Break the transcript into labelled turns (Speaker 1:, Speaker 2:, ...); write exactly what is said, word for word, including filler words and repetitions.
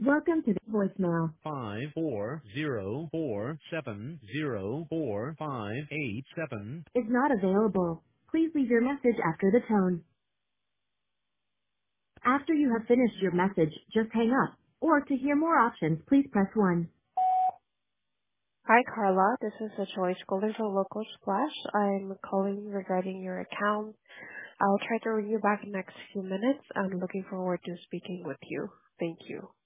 Speaker 1: Welcome to the voicemail.
Speaker 2: five four zero four seven zero four five eight seven.
Speaker 1: Is not available. Please leave your message after the tone. After you have finished your message, just hang up. Or to hear more options, please press one.
Speaker 3: Hi, Carla. This is a choice calling for Local Splash. I'm calling regarding your account. I'll try to ring you back in the next few minutes. I'm looking forward to speaking with you. Thank you.